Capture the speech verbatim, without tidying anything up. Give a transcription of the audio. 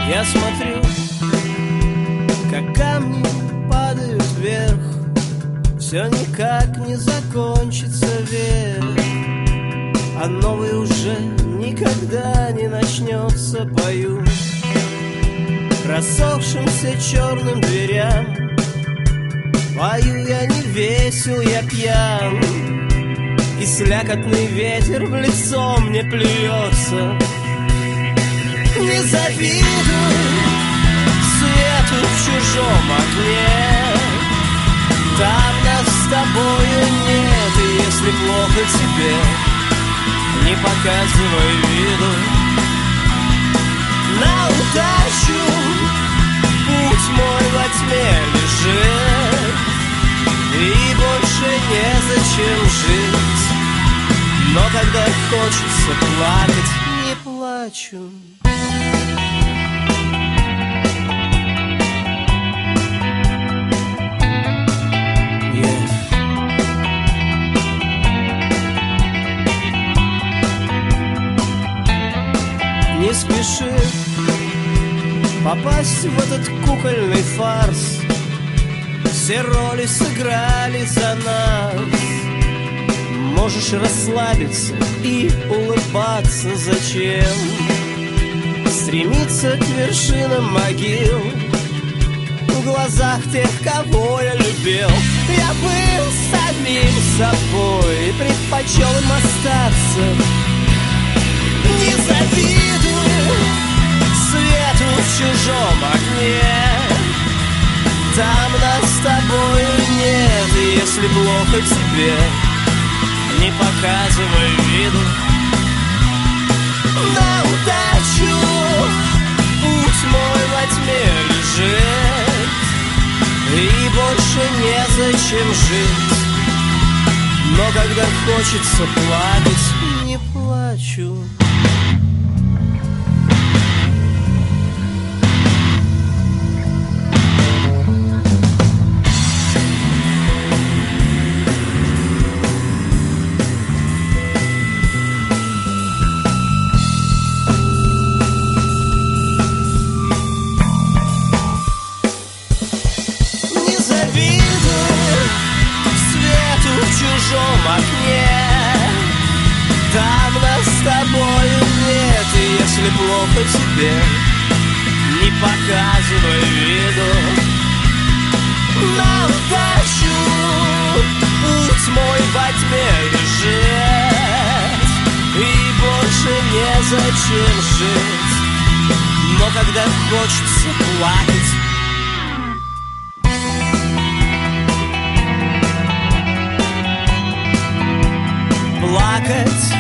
Я смотрю, как камни падают вверх, все никак не закончится век, а новый уже никогда не начнется. Пою рассохшимся черным дверям, пою я не весел, я пьян, и слякотный ветер в лицо мне плюется. Не завидуй свету в чужом окне, там нас с тобою нет, и если плохо тебе, не показывай виду. На удачу путь мой во тьме лежит, и больше незачем жить. Но когда хочется плакать, не плачу. Не спеши попасть в этот кукольный фарс, все роли сыграли за нас. Можешь расслабиться и улыбаться. Зачем стремиться к вершинам могил в глазах тех, кого я любил? Я был самим собой и предпочел им остаться. Не завидуй свету в чужом окне, там нас с тобою нет, и если плохо тебе, не показывай виду. На удачу путь мой во тьме лежит, и больше незачем жить. Но когда хочется плакать, не плачу. Если плохо тебе, не показывай виду. На удачу путь мой во тьме лежит, и больше незачем жить. Но когда хочется плакать, плакать